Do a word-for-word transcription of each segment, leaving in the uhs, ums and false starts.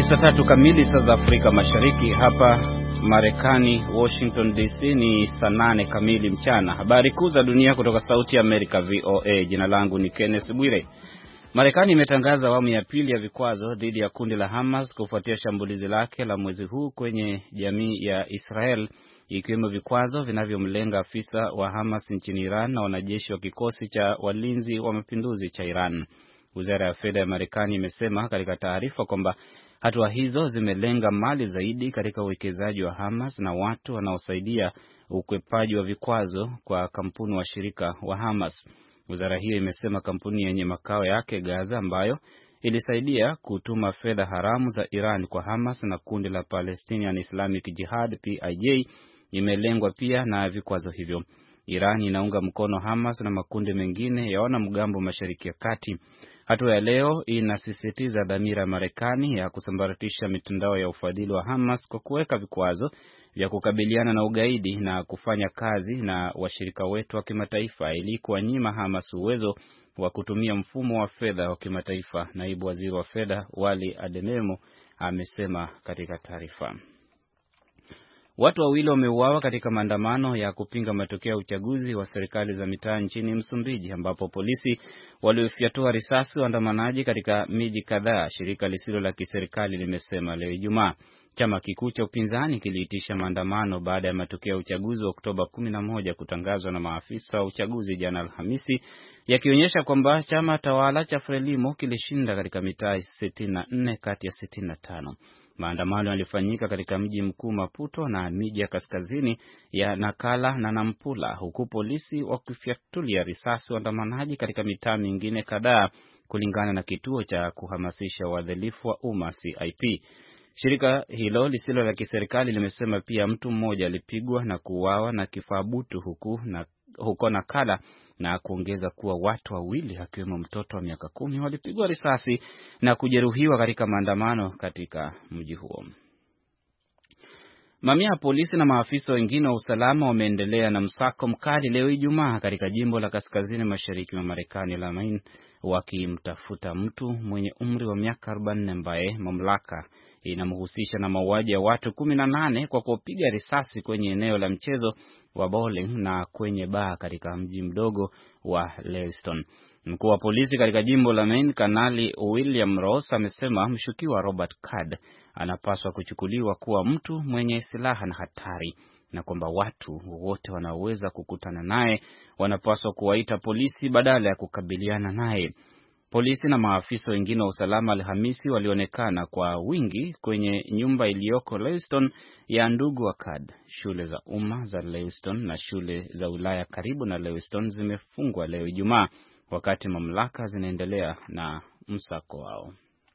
saa tatu kamili saa za Afrika Mashariki. Hapa Marekani, Washington D C ni saa nane kamili mchana. Habari kuu za dunia kutoka Sauti ya Amerika V O A. Jina langu ni Kenneth Bwire. Marekani imetangaza awamu ya pili ya vikwazo dhidi ya kundi la Hamas kufuatia shambulizi lake la mwezi huu kwenye jamii ya Israel, ikiwemo vikwazo vinavyomlenga afisa wa Hamas nchini Iran na wanajeshi wa kikosi cha walinzi wa mapinduzi cha Iran. Wizara ya fedha ya Marekani imesema katika taarifa kwamba hatua hizo zimelenga mali zaidi katika uwekezaji wa Hamas na watu wanaosaidia ukwepaji wa vikwazo kwa kampuni wa shirika wa Hamas. Wizara hiyo imesema kampuni yenye makao yake Gaza, ambayo ilisaidia kutuma fedha haramu za Iran kwa Hamas na kundi la Palestinian Islamic Jihad P I J, imelengwa pia na vikwazo hivyo. Iran inaunga mkono Hamas na makundi mengine ya wanamgambo Mashariki ya Kati. Hatua ya leo inasisitiza dhamira ya Marekani ya kusambaratisha mitandao ya ufadhili wa Hamas kwa kuweka vikwazo vya kukabiliana na ugaidi na kufanya kazi na washirika wetu wa kimataifa ili kuwanyima Hamas uwezo wa kutumia mfumo wa fedha wa kimataifa, naibu waziri wa fedha Wali Adeyemo amesema katika taarifa. Watu wawili wameuawa katika maandamano ya kupinga matokeo ya uchaguzi wa serikali za mitaa nchini Msumbiji, ambapo polisi walifyatua risasi waandamanaji katika miji kadhaa, shirika lisilo la kiserikali limesema leo Ijumaa. Chama kikuu cha upinzani kiliitisha maandamano baada ya matokeo ya uchaguzi wa Oktoba kumi na moja kutangazwa na maafisa wa uchaguzi jana Alhamisi, yakionyesha kwamba chama tawala cha Frelimo kilishinda katika mitaa sitini na nne kati ya sitini na tano. Maandamano yalifanyika katika mji mkuu Maputo na miji ya kaskazini ya Nakala na Nampula, huku polisi wakifyatulia risasi waandamanaji katika mitaa mingine kadhaa, kulingana na kituo cha kuhamasisha uadilifu wa umma C I P. Shirika hilo lisilo la kiserikali limesema pia mtu mmoja alipigwa na kuuawa na kifaa butu huku na huko Nakala, na kuongeza kuwa watu wawili akiwemo mtoto wa miaka kumi walipigwa risasi na kujeruhiwa katika maandamano katika mji huo. Mamia ya polisi na maafisa wengine wa usalama wameendelea na msako mkali leo Ijumaa katika jimbo la kaskazini mashariki mwa Marekani la Maine, wakimtafuta mtu mwenye umri wa miaka arobaini ambaye mamlaka inamhusisha na mauaji ya watu kumi na nane kwa kupiga risasi kwenye eneo la mchezo wa bowling na kwenye baa katika mji mdogo wa Lewiston. Mkuu wa polisi katika jimbo la Maine, Kanali William Ross, amesema mshukiwa Robert Card anapaswa kuchukuliwa kuwa mtu mwenye silaha na hatari, na kwamba watu wote wanaoweza kukutana naye wanapaswa kuwaita polisi badala ya kukabiliana naye. Polisi na maafisa wengine wa usalama Alhamisi walionekana kwa wingi kwenye nyumba iliyoko Lewiston ya ndugu wa Card. Shule za umma za Lewiston na shule za wilaya karibu na Lewiston zimefungwa leo Ijumaa, wakati mamlaka zinaendelea na msako wao.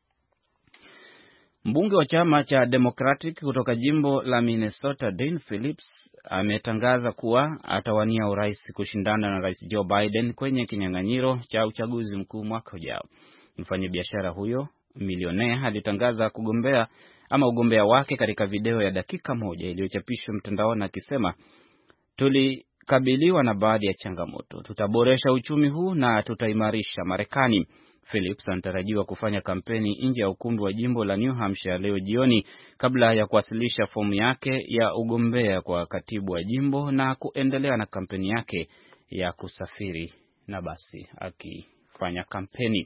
Mbunge wa chama cha Democratic kutoka jimbo la Minnesota, Dean Phillips, ametangaza kuwa atawania urais kushindana na Rais Joe Biden kwenye kinyang'anyiro cha uchaguzi mkuu mwaka ujao. Mfanyabiashara huyo milionea alitangaza kugombea ama ugombea wake katika video ya dakika moja iliyochapishwa mtandaoni, akisema, "Tulikabiliwa na baadhi ya changamoto. Tutaboresha uchumi huu na tutaimarisha Marekani." Phillips anatarajiwa kufanya kampeni nje ya ukumbi wa jimbo la New Hampshire leo jioni kabla ya kuwasilisha fomu yake ya ugombea kwa katibu wa jimbo na kuendelea na kampeni yake ya kusafiri na basi akifanya kampeni.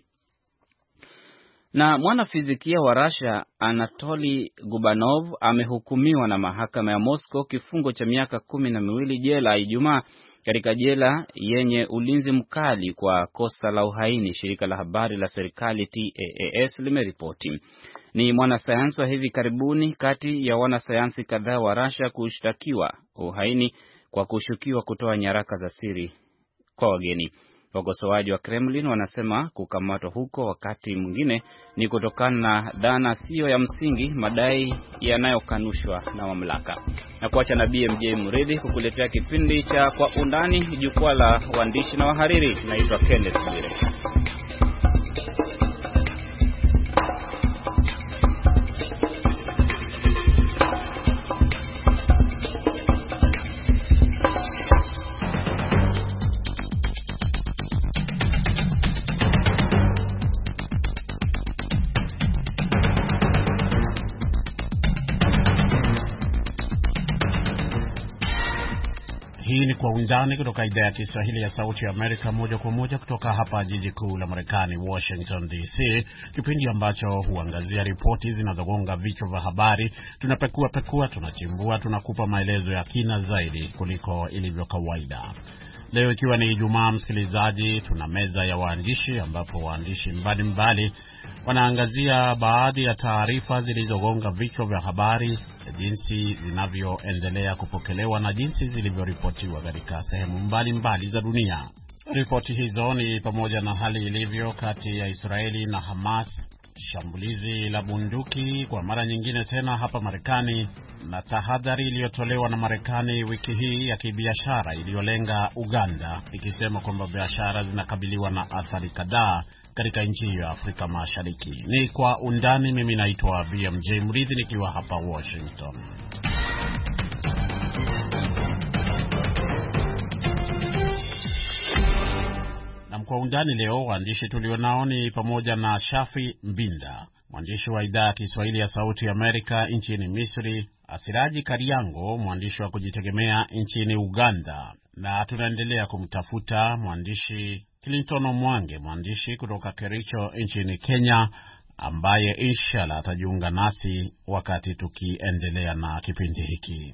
Na mwanafizikia wa Russia Anatoly Gubanov amehukumiwa na mahakama ya Moscow kifungo cha miaka kumi na miwili jela Ijumaa katika jela yenye ulinzi mkali kwa kosa la uhaini, shirika la habari la serikali T A A S limeripoti. Ni mwanasayansi wa hivi karibuni kati ya wanasayansi kadhaa wa Russia kushtakiwa uhaini kwa kushukiwa kutoa nyaraka za siri kwa wageni. Wakosoaji wa Kremlin wanasema kukamatwa huko wakati mwingine ni kutokana na dhana sio ya msingi, madai yanayokanushwa na mamlaka. Na kuacha na B M J Muridhi kukuletea kipindi cha Kwa Undani, jukwaa la waandishi na wahariri. Naitwa Kenneth Bwire. Hii ni Kwa Undani kutoka idhaa ya Kiswahili ya Sauti ya Amerika, moja kwa moja kutoka hapa jiji kuu la Marekani, Washington D C, kipindi ambacho huangazia ripoti zinazogonga vichwa vya habari. Tunapekua pekua, tunachimbua, tunakupa maelezo ya kina zaidi kuliko ilivyo kawaida. Leo ikiwa ni Ijumaa, msikilizaji, tuna meza ya waandishi ambapo waandishi mbalimbali wanaangazia baadhi ya taarifa zilizogonga vichwa vya habari, jinsi zinavyoendelea kupokelewa na jinsi zilivyoripotiwa katika sehemu mbalimbali za dunia. Ripoti hizo ni pamoja na hali ilivyo kati ya Israeli na Hamas, shambulizi la bunduki kwa mara nyingine tena hapa Marekani, na tahadhari iliyotolewa na Marekani wiki hii ya kibiashara iliyolenga Uganda, ikisema kwamba biashara zinakabiliwa na athari kadhaa katika nchi hiyo ya Afrika Mashariki. Ni Kwa Undani. Mimi naitwa B M J Mridhi nikiwa hapa Washington. Na Kwa Undani leo waandishi tulionao ni pamoja na Shafi Mbinda, mwandishi wa idhaa ya Kiswahili ya Sauti ya Amerika nchini Misri, Asiraji Kariango, mwandishi wa kujitegemea nchini Uganda, na tunaendelea kumtafuta mwandishi Clinton Mwange, mwandishi kutoka Kericho nchini Kenya, ambaye inshallah atajiunga nasi wakati tukiendelea na kipindi hiki.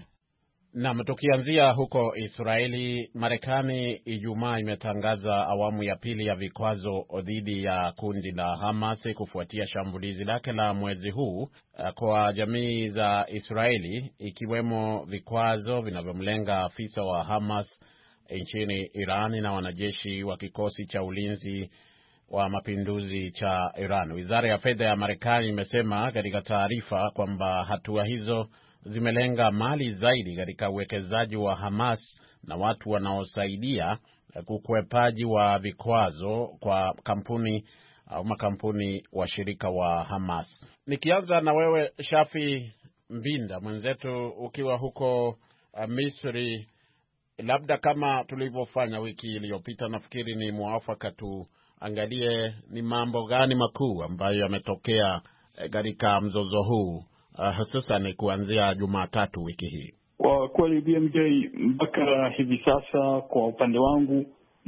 Na tukianzia huko Israeli, Marekani Ijumaa imetangaza awamu ya pili ya vikwazo dhidi ya kundi la Hamas kufuatia shambulizi lake la mwezi huu kwa jamii za Israeli, ikiwemo vikwazo vinavyomlenga afisa wa Hamas nchini Irani na wanajeshi wa kikosi cha ulinzi wa mapinduzi cha Iran. Wizara ya fedha ya Marekani imesema katika taarifa kwamba hatua hizo zimelenga mali zaidi katika uwekezaji wa Hamas na watu wanaosaidia kukwepaji wa vikwazo kwa kampuni au makampuni washirika wa Hamas. Nikianza na wewe Shafi Mbinda, mwenzetu ukiwa huko uh, Misri, labda kama tulivyofanya wiki iliyopita, nafikiri ni mwafaka tuangalie ni mambo gani makuu ambayo yametokea katika mzozo huu, uh, hususan kuanzia Jumatatu wiki hii. Kwa kweli B M J, mpaka hivi sasa kwa upande wangu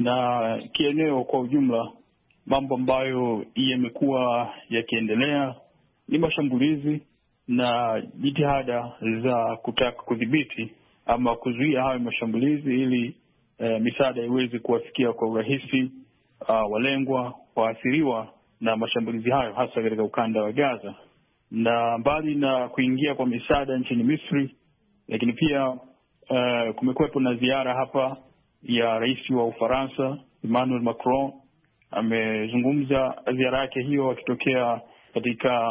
na kieneo kwa ujumla, mambo ambayo yamekuwa yakiendelea ni mashambulizi na jitihada za kutaka kudhibiti ama kuzuia hayo mashambulizi ili e, misaada iweze kuwafikia kwa urahisi uh, walengwa, waathiriwa na mashambulizi hayo, hasa katika ukanda wa Gaza. Na mbali na kuingia kwa misaada nchini Misri, lakini pia uh, kumekuwepo na ziara hapa ya rais wa Ufaransa Emmanuel Macron. Amezungumza ziara yake hiyo akitokea katika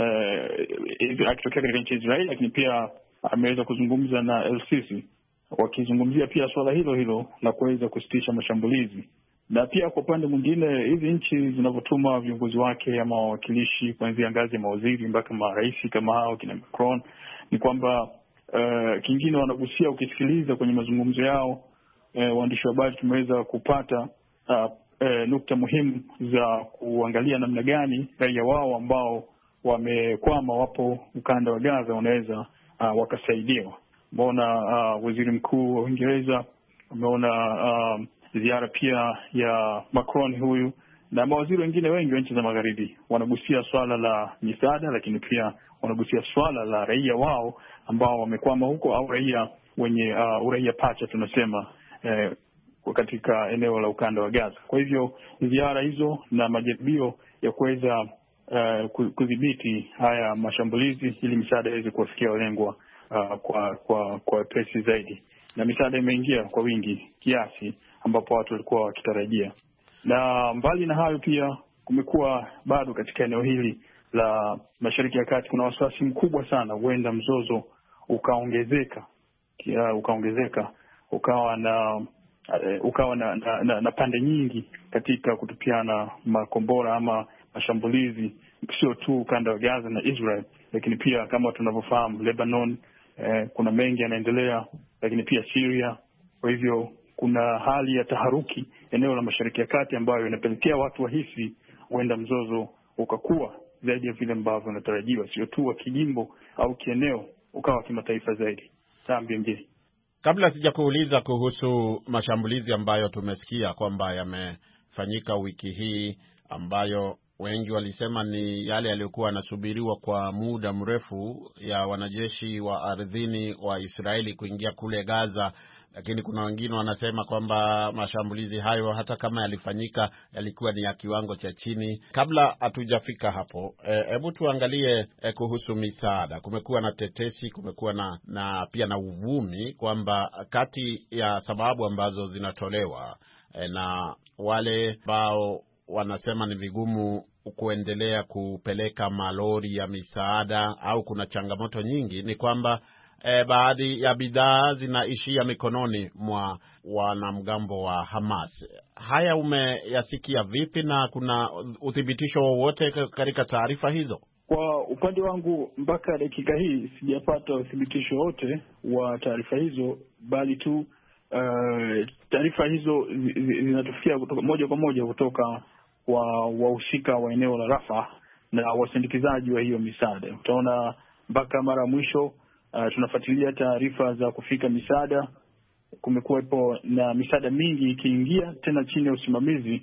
uh, akitokea katika nchi ya Israeli, lakini pia ameweza kuzungumza na El Sisi, wakizungumzia pia swala hilo hilo la kuweza kusitisha mashambulizi. Na pia kwa upande mwingine, hizi nchi zinavyotuma viongozi wake ama wawakilishi kuanzia ngazi ya mawaziri mpaka marais kama hao kina Macron, ni kwamba uh, kingine wanagusia, ukisikiliza kwenye mazungumzo yao, uh, waandishi wa habari tumeweza kupata uh, uh, nukta muhimu za kuangalia namna gani raia wao ambao wamekwama wapo ukanda wa Gaza wanaweza uh, wakasaidiwa. Umeona uh, waziri mkuu wa Uingereza, umeona uh, ziara pia ya Macron huyu na mawaziri wengine wengi wa nchi za magharibi wanagusia swala la misaada, lakini pia wanagusia swala la raia wao ambao wamekwama huko, au raia wenye uh, uraia pacha tunasema eh, katika eneo la ukanda wa Gaza. Kwa hivyo ziara hizo na majaribio ya kuweza uh, kudhibiti haya mashambulizi ili misaada iweze kuwafikia walengwa uh, kwa kwa kwa pesi zaidi, na misaada imeingia kwa wingi kiasi ambapo watu walikuwa wakitarajia. Na mbali na hayo, pia kumekuwa bado katika eneo hili la Mashariki ya Kati kuna wasiwasi mkubwa sana huenda mzozo ukaongezeka kia, ukaongezeka ukawa na uh, ukawa na, na, na, na pande nyingi katika kutupiana makombora ama mashambulizi, sio tu ukanda wa Gaza na Israel, lakini pia kama tunavyofahamu Lebanon, eh, kuna mengi yanaendelea, lakini pia Syria. Kwa hivyo kuna hali ya taharuki eneo la Mashariki ya Kati ambayo inapelekea watu wahisi huenda mzozo ukakuwa zaidi ya vile ambavyo unatarajiwa, sio tu wa kijimbo au kieneo, ukawa kimataifa zaidi. Sambi mjini. Kabla sijakuuliza kuhusu mashambulizi ambayo tumesikia kwamba yamefanyika wiki hii, ambayo wengi walisema ni yale yaliyokuwa yanasubiriwa kwa muda mrefu ya wanajeshi wa ardhini wa Israeli kuingia kule Gaza, lakini kuna wengine wanasema kwamba mashambulizi hayo hata kama yalifanyika yalikuwa ni ya kiwango cha chini. Kabla hatujafika hapo, hebu e, tuangalie e, kuhusu misaada. Kumekuwa na tetesi, kumekuwa na, na pia na uvumi kwamba kati ya sababu ambazo zinatolewa e, na wale ambao wanasema ni vigumu kuendelea kupeleka malori ya misaada au kuna changamoto nyingi ni kwamba E, baadhi ya bidhaa zinaishia mikononi mwa wanamgambo wa Hamas. Haya umeyasikia vipi na kuna uthibitisho wowote katika taarifa hizo? Kwa upande wangu mpaka dakika hii sijapata uthibitisho wote wa taarifa hizo, bali tu uh, taarifa hizo zinatufikia kutoka moja kwa moja kutoka kwa wahusika wa eneo la Rafah na wasindikizaji wa hiyo misaada. Utaona mpaka mara mwisho Uh, tunafuatilia taarifa za kufika misaada. Kumekuwepo na misaada mingi ikiingia tena chini ya usimamizi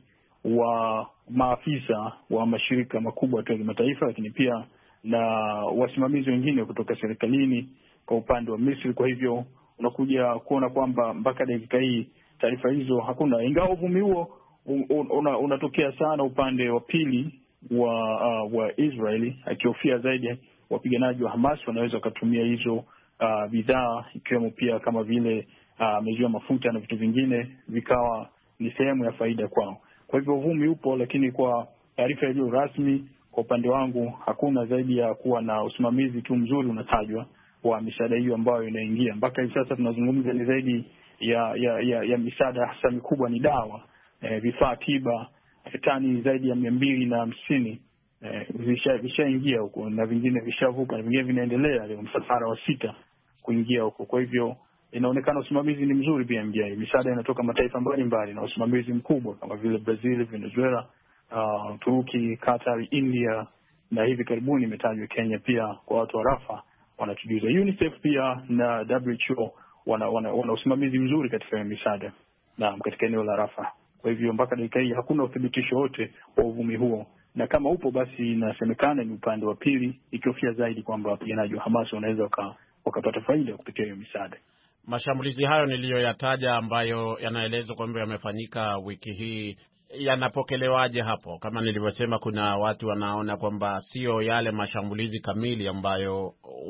wa maafisa wa mashirika makubwa ya kimataifa, lakini pia na wasimamizi wengine kutoka serikalini kwa upande wa Misri. Kwa hivyo unakuja kuona kwamba mpaka dakika hii taarifa hizo hakuna, ingawa uvumi huo una, unatokea sana upande wa pili wa uh, wa Israeli, akihofia zaidi wapiganaji wa Hamas wanaweza wakatumia hizo uh, bidhaa ikiwemo pia kama vile uh, maziwa, mafuta na vitu vingine vikawa ni sehemu ya faida kwao. Kwa hivyo uvumi upo, lakini kwa taarifa iliyo rasmi kwa upande wangu hakuna, zaidi ya kuwa na usimamizi tu mzuri unatajwa wa misaada hiyo ambayo inaingia. Mpaka hivi sasa tunazungumza ni zaidi ya ya ya, ya misaada hasa mikubwa ni dawa, eh, vifaa tiba, tani zaidi ya mia mbili na hamsini Eh, vishaingia huko na vingine vishavuka na vingine vinaendelea, leo msafara wa sita kuingia huko. Kwa hivyo inaonekana usimamizi ni mzuri pia mjai. Misaada inatoka mataifa mbalimbali na usimamizi mkubwa kama vile Brazil, Venezuela, uh, Turuki, Qatar, India na hivi karibuni imetajwa Kenya pia kwa watu wa Rafah wanatujuza. UNICEF pia na W H O wana, wana, wana usimamizi mzuri katika misaada na katika eneo la Rafah. Kwa hivyo mpaka dakika hii hakuna uthibitisho wote wa uvumi huo, na kama upo basi inasemekana ni upande wa pili, ikiofia zaidi kwamba wapiganaji wa Hamas wanaweza wakapata faida kupitia hiyo misaada. Mashambulizi hayo niliyoyataja ambayo yanaelezwa kwamba yamefanyika wiki hii yanapokelewaje hapo? Kama nilivyosema, kuna watu wanaona kwamba sio yale mashambulizi kamili ambayo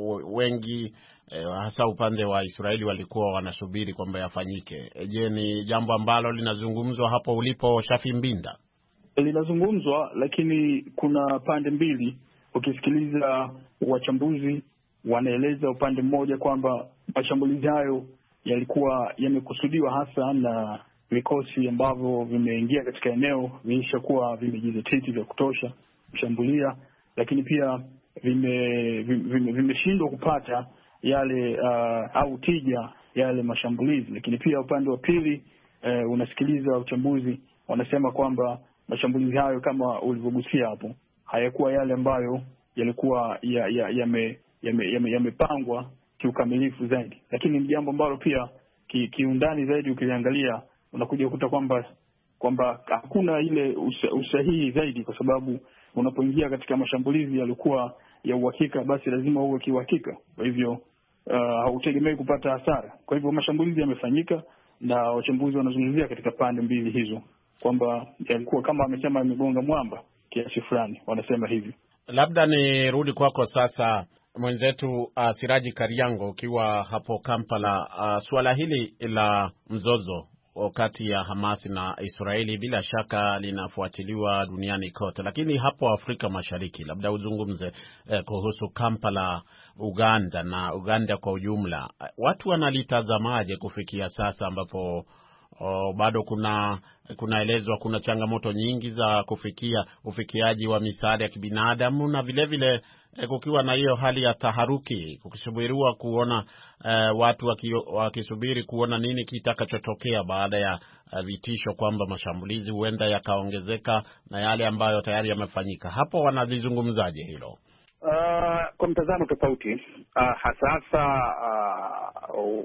wengi eh, hasa upande wa Israeli walikuwa wanasubiri kwamba yafanyike. Je, ni jambo ambalo linazungumzwa hapo ulipo, Shafi Mbinda? Linazungumzwa, lakini kuna pande mbili. Ukisikiliza wachambuzi wanaeleza upande mmoja kwamba mashambulizi hayo yalikuwa yamekusudiwa hasa na vikosi ambavyo vimeingia katika eneo vilishakuwa vimejizatiti vya kutosha kushambulia, lakini pia vimeshindwa vime, vime kupata yale uh, au tija yale mashambulizi. Lakini pia upande wa pili uh, unasikiliza uchambuzi wanasema kwamba mashambulizi hayo kama ulivyogusia hapo hayakuwa yale ambayo yalikuwa yamepangwa ya, ya ya ya kiukamilifu zaidi, lakini ni jambo ambalo pia ki, kiundani zaidi ukiangalia unakuja kukuta kwamba kwamba hakuna ile usa, usahihi zaidi, kwa sababu unapoingia katika mashambulizi yalikuwa ya uhakika basi lazima uwe kiuhakika. Kwa hivyo uh, hautegemei kupata hasara. Kwa hivyo mashambulizi yamefanyika na wachambuzi wanazungumzia katika pande mbili hizo kwamba yalikuwa kama amesema amegonga mwamba kiasi fulani, wanasema hivyo. Labda ni rudi kwako sasa mwenzetu uh, Siraji Kariango ukiwa hapo Kampala. Uh, suala hili la mzozo kati ya Hamas na Israeli bila shaka linafuatiliwa duniani kote, lakini hapo Afrika Mashariki labda uzungumze eh, kuhusu Kampala, Uganda na Uganda kwa ujumla. Watu wanalitazamaje kufikia sasa ambapo O, bado kuna kunaelezwa kuna changamoto nyingi za kufikia ufikiaji wa misaada ya kibinadamu, na vile vile eh, kukiwa na hiyo hali ya taharuki kukisubiriwa kuona eh, watu wakisubiri kuona nini kitakachotokea baada ya uh, vitisho kwamba mashambulizi huenda yakaongezeka na yale ambayo tayari yamefanyika. Hapo wanalizungumzaje hilo? Uh, kwa mtazamo tofauti uh, hasa uh,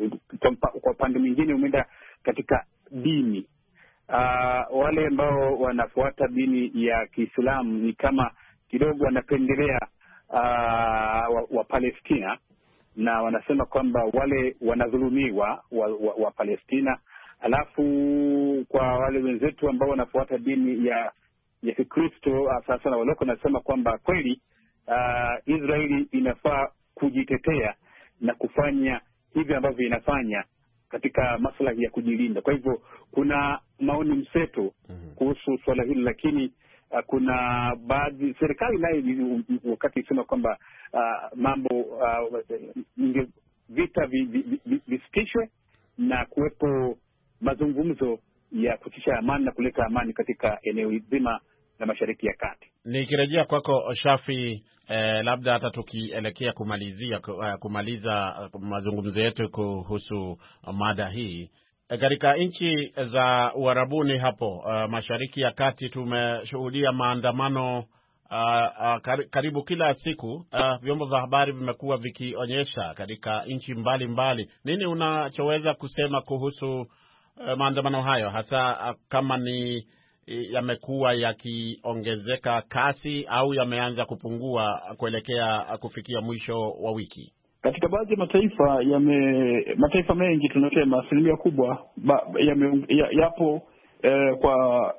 kwa upande mwingine umeenda katika dini. Uh, wale ambao wanafuata dini ya Kiislamu ni kama kidogo wanapendelea uh, wa, wa Palestina, na wanasema kwamba wale wanadhulumiwa wa, wa, wa Palestina. Alafu kwa wale wenzetu ambao wanafuata dini ya ya Kikristo sasa na waloko nasema kwamba kweli uh, Israeli inafaa kujitetea na kufanya hivi ambavyo inafanya katika maslahi ya kujilinda. Kwa hivyo kuna maoni mseto kuhusu swala hili, lakini uh, kuna baadhi serikali nayo wakati isema kwamba uh, mambo uh, vita visitishwe na kuwepo mazungumzo ya kutisha amani na kuleta amani katika eneo zima la Mashariki ya Kati. Nikirejea kwako Shafi, eh, labda hata tukielekea kumalizia kumaliza mazungumzo yetu kuhusu mada hii, katika e, nchi za Uarabuni hapo uh, Mashariki ya Kati tumeshuhudia maandamano uh, uh, karibu kila siku. Uh, vyombo vya habari vimekuwa vikionyesha katika nchi mbalimbali. Nini unachoweza kusema kuhusu uh, maandamano hayo, hasa uh, kama ni yamekuwa yakiongezeka kasi au yameanza kupungua kuelekea kufikia mwisho wa wiki? Katika baadhi ya mataifa yame mataifa mengi tunasema asilimia kubwa ba, yame, ya, yapo eh, kwa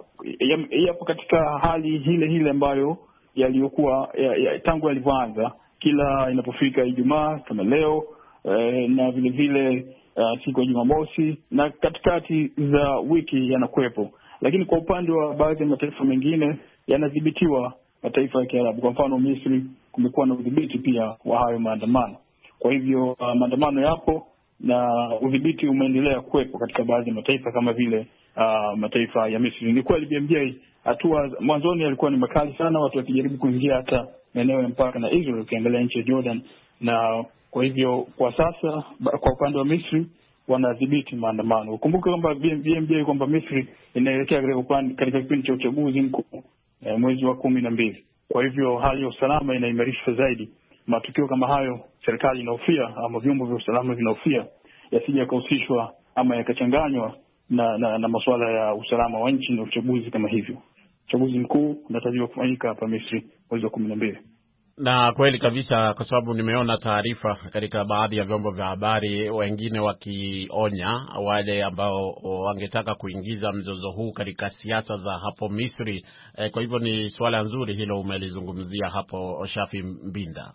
ya, yapo katika hali hile hile ambayo yaliyokuwa ya, ya, tangu yalivyoanza kila inapofika Ijumaa kama leo eh, na vile vile uh, siku ya Jumamosi na katikati za wiki yanakuwepo. Lakini kwa upande wa baadhi ya mataifa mengine yanadhibitiwa, mataifa ya Kiarabu, kwa mfano Misri, kumekuwa na udhibiti pia wa hayo maandamano. Kwa hivyo uh, maandamano yapo na udhibiti umeendelea kuwepo katika baadhi ya mataifa kama vile uh, mataifa ya Misri. Ni kweli B M J hatua mwanzoni yalikuwa ni makali sana, watu wakijaribu kuingia hata maeneo ya mpaka na Israel, ukiangalia nchi ya Jordan, na kwa hivyo kwa sasa kwa upande wa Misri wanadhibiti maandamano. Ukumbuke kwamba B M J kwamba Misri inaelekea katika kipindi cha uchaguzi mkuu eh, mwezi wa kumi na mbili. Kwa hivyo hali ya usalama inaimarishwa zaidi. Matukio kama hayo serikali inahofia ama vyombo vya usalama vinahofia yasije yakahusishwa ama yakachanganywa na, na, na masuala ya usalama wa nchi na uchaguzi kama hivyo. Uchaguzi mkuu unatarajiwa kufanyika hapa Misri mwezi wa kumi na mbili. Na kweli kabisa, kwa sababu nimeona taarifa katika baadhi ya vyombo vya habari, wengine wakionya wale ambao wangetaka kuingiza mzozo huu katika siasa za hapo Misri. E, kwa hivyo ni swala nzuri hilo umelizungumzia hapo Shafi Mbinda.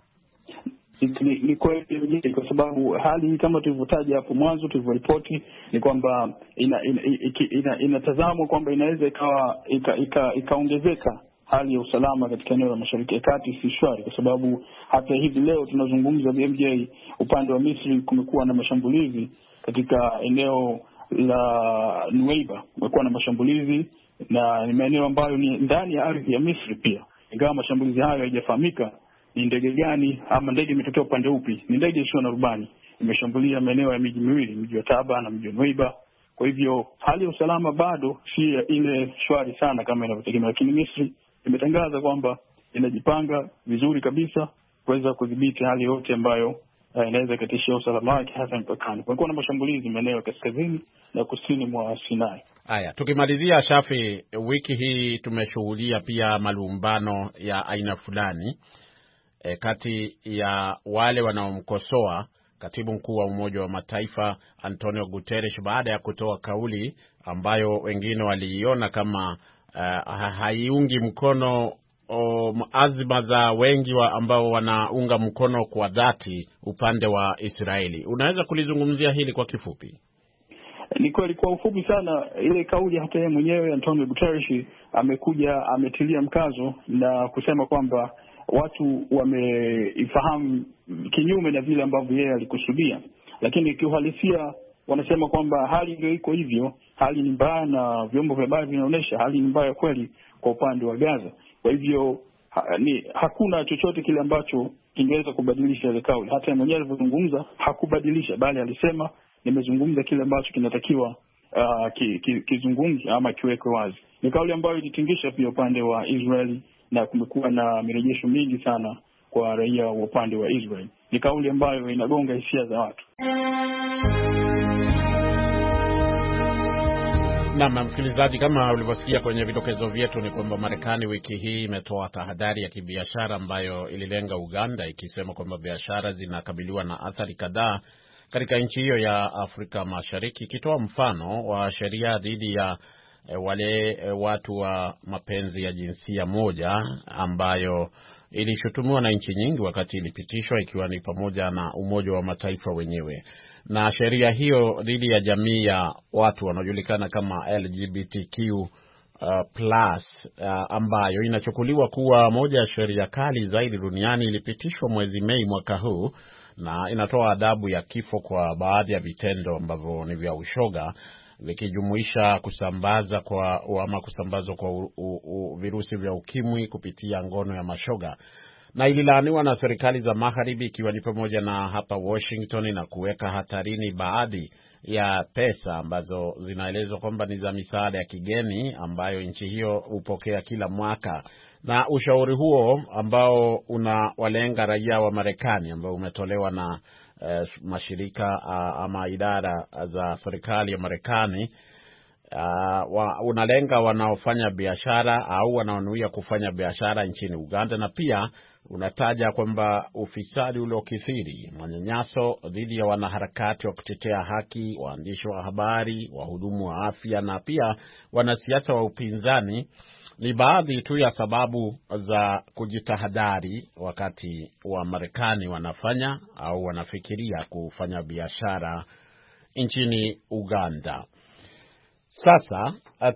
Ni, ni kweli kwa sababu hali kama tulivyotaja hapo mwanzo tulivyoripoti ni kwamba ina, ina, ina, inatazamwa kwamba inaweza ikawa ikaongezeka ika, ika hali ya usalama katika eneo la Mashariki ya Kati si shwari, kwa sababu hata hivi leo tunazungumza B M J, upande wa Misri kumekuwa na mashambulizi katika eneo la Nuweiba, kumekuwa na mashambulizi na ni maeneo ambayo ni ndani ya ardhi ya Misri pia, ingawa mashambulizi hayo haijafahamika ni ndege gani ama ndege imetokea upande upi. Ni ndege isiyo na rubani imeshambulia maeneo ya miji miwili, mji wa Taba na mji wa Nuweiba. Kwa hivyo hali ya usalama bado si ile shwari sana kama inavyotegemewa, lakini Misri imetangaza kwamba inajipanga vizuri kabisa kuweza kudhibiti hali yote ambayo uh, inaweza katishia usalama wake hasa mpakani. Kulikuwa na mashambulizi maeneo ya kaskazini na kusini mwa Sinai. Haya, tukimalizia Shafi, wiki hii tumeshuhudia pia malumbano ya aina fulani e, kati ya wale wanaomkosoa Katibu Mkuu wa Umoja wa Mataifa Antonio Guterres baada ya kutoa kauli ambayo wengine waliiona kama uh, haiungi mkono um, azma za wengi wa ambao wanaunga mkono kwa dhati upande wa Israeli. Unaweza kulizungumzia hili kwa kifupi? Ni kweli kwa ufupi sana, ile kauli hata yeye mwenyewe Antonio Guterres amekuja ametilia mkazo na kusema kwamba watu wameifahamu kinyume na vile ambavyo yeye alikusudia, lakini kiuhalisia wanasema kwamba hali ndio iko hivyo, hali ni mbaya na vyombo vya habari vinaonyesha hali ni mbaya kweli kwa upande wa Gaza. Kwa hivyo ha, ni hakuna chochote kile ambacho kingeweza kubadilisha ile kauli. Hata mwenyewe alivyozungumza hakubadilisha, bali alisema nimezungumza kile ambacho kinatakiwa uh, kizungumzwe ki, ki ama kiwekwe wazi. Ni kauli ambayo ilitingisha pia upande wa Israeli na kumekuwa na mirejesho mingi sana kwa raia wa upande wa Israel. Ni kauli ambayo inagonga hisia za watu. Naam, msikilizaji, kama ulivyosikia kwenye vidokezo vyetu ni kwamba Marekani wiki hii imetoa tahadhari ya kibiashara ambayo ililenga Uganda, ikisema kwamba biashara zinakabiliwa na athari kadhaa katika nchi hiyo ya Afrika Mashariki, ikitoa mfano wa sheria dhidi ya e, wale e, watu wa mapenzi ya jinsia moja ambayo ilishutumiwa na nchi nyingi wakati ilipitishwa, ikiwa ni pamoja na Umoja wa Mataifa wenyewe. Na sheria hiyo dhidi ya jamii ya watu wanaojulikana kama L G B T Q uh, plus uh, ambayo inachukuliwa kuwa moja ya sheria kali zaidi duniani ilipitishwa mwezi Mei mwaka huu, na inatoa adhabu ya kifo kwa baadhi ya vitendo ambavyo ni vya ushoga, vikijumuisha kusambaza kwa ama kusambazwa kwa u, u, u, virusi vya ukimwi kupitia ngono ya mashoga. Na ililaaniwa na serikali za magharibi, ikiwa ni pamoja na hapa Washington, na kuweka hatarini baadhi ya pesa ambazo zinaelezwa kwamba ni za misaada ya kigeni ambayo nchi hiyo hupokea kila mwaka. Na ushauri huo ambao unawalenga raia wa Marekani, ambao umetolewa na eh, mashirika uh, ama idara za serikali ya Marekani, Uh, wa, unalenga wanaofanya biashara au wanaonuia kufanya biashara nchini Uganda, na pia unataja kwamba ufisadi uliokithiri, manyanyaso dhidi ya wanaharakati wa kutetea haki, waandishi wa habari, wahudumu wa afya na pia wanasiasa wa upinzani ni baadhi tu ya sababu za kujitahadhari wakati wa Marekani wanafanya au wanafikiria kufanya biashara nchini Uganda. Sasa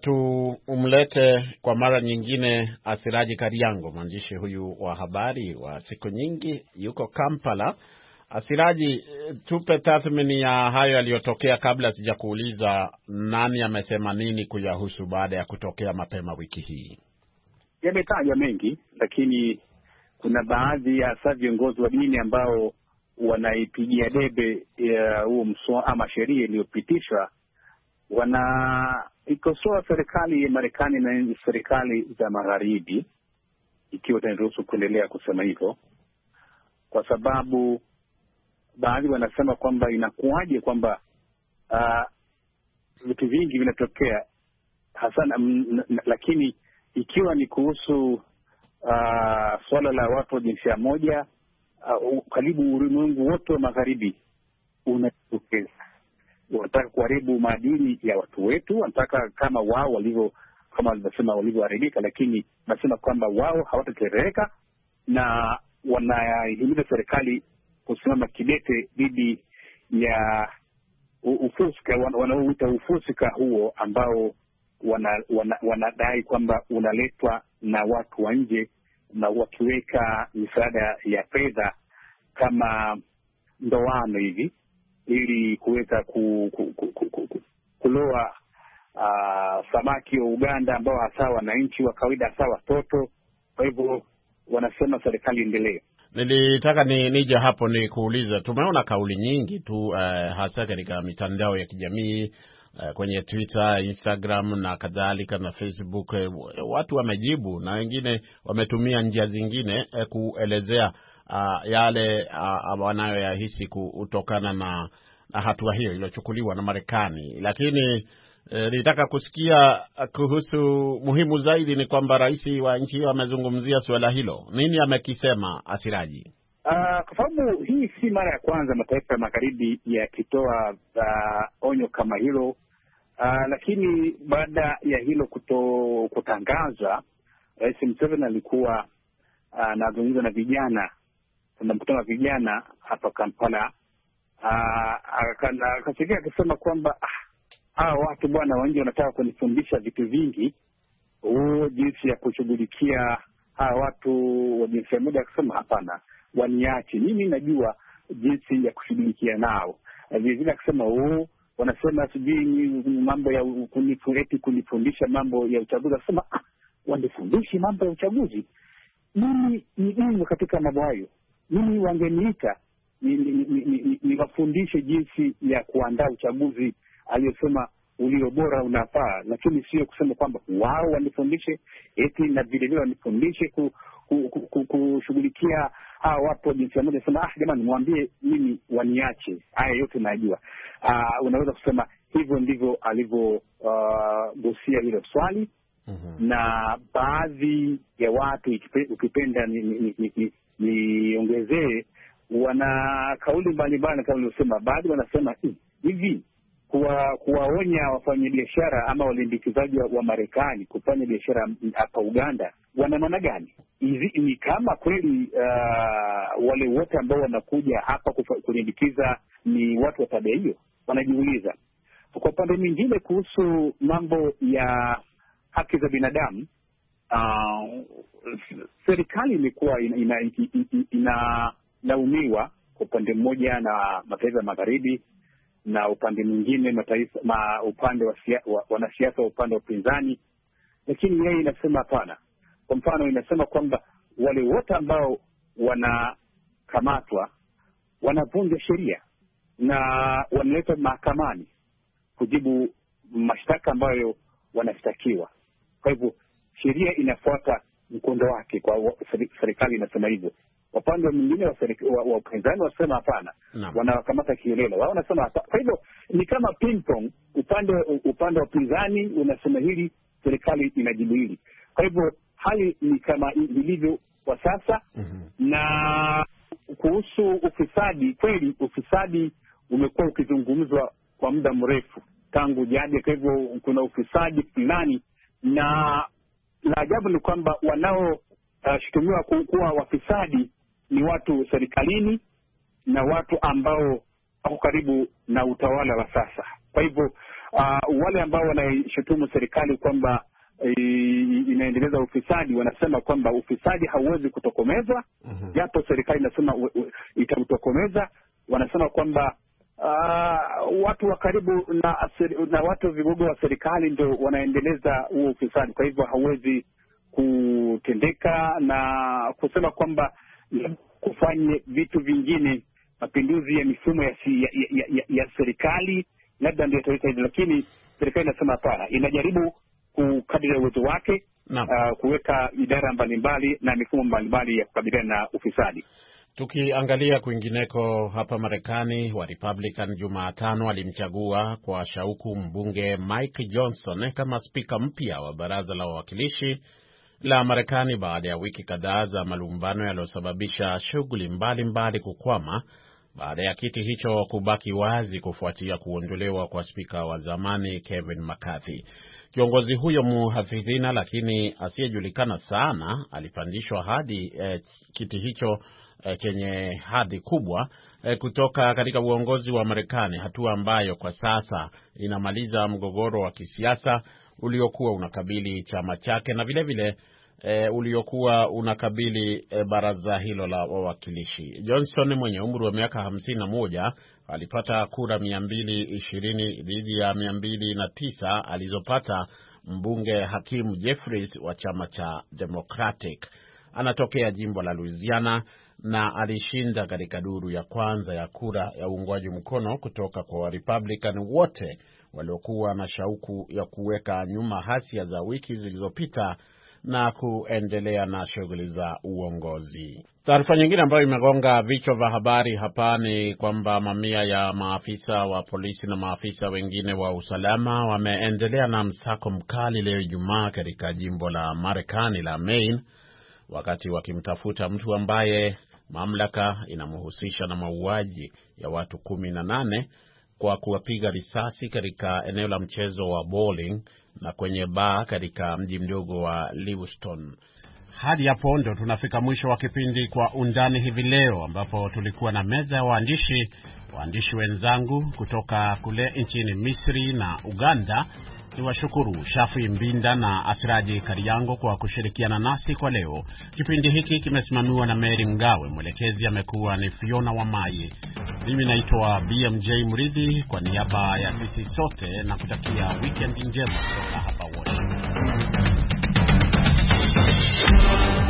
tumlete kwa mara nyingine Asiraji Kariango, mwandishi huyu wa habari wa siku nyingi, yuko Kampala. Asiraji, tupe tathmini ya hayo yaliyotokea, kabla sijakuuliza nani amesema nini kuyahusu baada ya kutokea mapema wiki hii. Yametaja mengi, lakini kuna baadhi ya hasa viongozi wa dini ambao wanaipigia debe huo mswada ama sheria iliyopitishwa. Wanaikosoa serikali ya Marekani na serikali za magharibi, ikiwa taniruhusu kuendelea kusema hivyo, kwa sababu baadhi wanasema kwamba inakuwaje kwamba uh, vitu vingi vinatokea hasa na, na, lakini ikiwa ni kuhusu uh, swala la watu wa jinsia moja, uh, karibu ulimwengu wote wa magharibi unatokeza. Wanataka kuharibu maadili ya watu wetu, wanataka kama wao walivyo, kama walivyosema walivyoharibika, lakini nasema kwamba wao hawatatereka, na wanahimiza serikali kusimama kidete dhidi ya ufuska, wanaoita ufuska huo ambao wanadai wana, wana kwamba unaletwa na watu wa nje, na wakiweka misaada ya fedha kama ndoano hivi ili kuweza ku, ku, ku, ku, ku, kuloa uh, samaki wa Uganda ambao hasa wananchi wa kawaida, hasa watoto. Kwa hivyo wanasema serikali endelee. Nilitaka ni nije hapo ni kuuliza, tumeona kauli nyingi tu uh, hasa katika mitandao ya kijamii uh, kwenye Twitter, Instagram na kadhalika na Facebook. Uh, watu wamejibu na wengine wametumia njia zingine uh, kuelezea Uh, yale uh, wanayoyahisi kutokana na, na hatua hiyo iliyochukuliwa na Marekani. Lakini nilitaka uh, kusikia kuhusu, muhimu zaidi ni kwamba rais wa nchi hiyo amezungumzia suala hilo. Nini amekisema, Asiraji? Uh, kwa sababu hii si mara ya kwanza mataifa ya magharibi yakitoa uh, onyo kama hilo, uh, lakini baada ya hilo kuto, kutangaza, Rais Museveni alikuwa anazungumza uh, na vijana, kuna mkutano wa vijana hapa Kampala, akasikia akisema kwamba ah, watu bwana wa nje wanataka kunifundisha vitu vingi, huo jinsi ya kushughulikia hawa watu wa jinsia moja. Akasema hapana, waniache mimi, najua jinsi ya kushughulikia nao. Vile vile akasema oh, wanasema sijui mambo ya kunifundisha kunifundisha mambo ya uchaguzi. Akasema ah, wanifundishi mambo ya uchaguzi, mimi ni mimi katika mambo hayo, mimi wangeniita niwafundishe ni, ni, ni, ni jinsi ya kuandaa uchaguzi aliyosema ulio bora unafaa, lakini sio kusema kwamba wao wanifundishe eti na vile vile wanifundishe ku, ku, ku, ku, kushughulikia hawa watu jinsi moja. Sema ah, jamani, mwambie mimi waniache, haya yote najua. Uh, unaweza kusema Hivyo ndivyo alivyogusia uh, hilo swali. Mm-hmm. Na baadhi ya watu ukipenda niongezee ni, ni, ni wana kauli mbalimbali kama ulivyosema. Baadhi wanasema hivi kuwa kuwaonya wafanyabiashara ama walimbikizaji wa, wa Marekani kufanya biashara hapa Uganda wana maana gani? Hizi ni kama kweli uh, wale wote ambao wanakuja hapa kulimbikiza ni watu wa tabia hiyo? Wanajiuliza. Kwa upande mwingine kuhusu mambo ya haki za binadamu, uh, serikali imekuwa inalaumiwa ina, ina kwa upande mmoja na mataifa ya magharibi na upande mwingine mataifa ma upande wa, wa wanasiasa wa upande wa upinzani, lakini yeye inasema hapana. Kwa mfano inasema kwamba wale wote ambao wanakamatwa wanavunja sheria na wanaleta mahakamani kujibu mashtaka ambayo wanashtakiwa. Kwa hivyo sheria inafuata mkondo wake, kwa serikali inasema hivyo. Upande mwingine wa wa upinzani wasema hapana, no. Wanawakamata kiholela, wao wanasema hapana. Kwa hivyo ni kama ping pong, upande upande wa upinzani unasema hili, serikali inajibu hili. Kwa hivyo hali ni kama ilivyo kwa sasa. Mm-hmm. Na kuhusu ufisadi, kweli ufisadi umekuwa ukizungumzwa kwa muda mrefu tangu jadi. Kwa hivyo kuna ufisadi fulani, na la ajabu ni kwamba wanao uh, shutumiwa kuwa wafisadi ni watu serikalini na watu ambao wako karibu na utawala wa sasa. Kwa hivyo uh, wale ambao wanaishutumu serikali kwamba uh, inaendeleza ufisadi wanasema kwamba ufisadi hauwezi kutokomezwa, japo mm-hmm. serikali inasema uh, uh, itautokomeza. Wanasema kwamba Uh, watu wa karibu na, na watu vigogo wa serikali ndio wanaendeleza huo ufisadi. Kwa hivyo hauwezi kutendeka, na kusema kwamba kufanye vitu vingine, mapinduzi ya mifumo ya, ya, ya, ya, ya serikali labda ndio italeta hivyo, lakini serikali inasema hapana, inajaribu kukadiria uwezo wake uh, kuweka idara mbalimbali na mifumo mbalimbali ya kukabiliana na ufisadi. Tukiangalia kwingineko hapa Marekani, wa Republican Jumatano alimchagua kwa shauku mbunge Mike Johnson kama spika mpya wa baraza la wawakilishi la Marekani baada ya wiki kadhaa za malumbano yaliyosababisha shughuli mbalimbali kukwama baada ya kiti hicho kubaki wazi kufuatia kuondolewa kwa spika wa zamani Kevin McCarthy. Kiongozi huyo muhafidhina lakini asiyejulikana sana alipandishwa hadi eh, kiti hicho eh, chenye hadhi kubwa eh, kutoka katika uongozi wa Marekani, hatua ambayo kwa sasa inamaliza mgogoro wa kisiasa uliokuwa unakabili chama chake na vile vile E, uliokuwa unakabili e, baraza hilo la wawakilishi. Johnson mwenye umri wa miaka hamsini na moja alipata kura mia mbili ishirini dhidi ya mia mbili na tisa alizopata mbunge Hakeem Jeffries wa chama cha Democratic. Anatokea jimbo la Louisiana na alishinda katika duru ya kwanza ya kura ya uungwaji mkono kutoka kwa Republican wote waliokuwa na shauku ya kuweka nyuma hasia za wiki zilizopita na kuendelea na shughuli za uongozi. Taarifa nyingine ambayo imegonga vichwa vya habari hapa ni kwamba mamia ya maafisa wa polisi na maafisa wengine wa usalama wameendelea na msako mkali leo Ijumaa katika jimbo la Marekani la Maine, wakati wakimtafuta mtu ambaye mamlaka inamhusisha na mauaji ya watu kumi na nane kwa kuwapiga risasi katika eneo la mchezo wa bowling na kwenye baa katika mji mdogo wa Lewiston. Hadi hapo ndo tunafika mwisho wa kipindi Kwa Undani hivi leo, ambapo tulikuwa na meza ya waandishi waandishi wenzangu kutoka kule nchini Misri na Uganda. Niwashukuru Shafi Mbinda na Asiraji Kariango kwa kushirikiana nasi kwa leo. Kipindi hiki kimesimamiwa na Mary Mgawe, mwelekezi amekuwa ni Fiona Wamai. Mimi naitwa B M J Mridhi, kwa niaba ya sisi sote na kutakia weekend njema kutoka hapa Washington.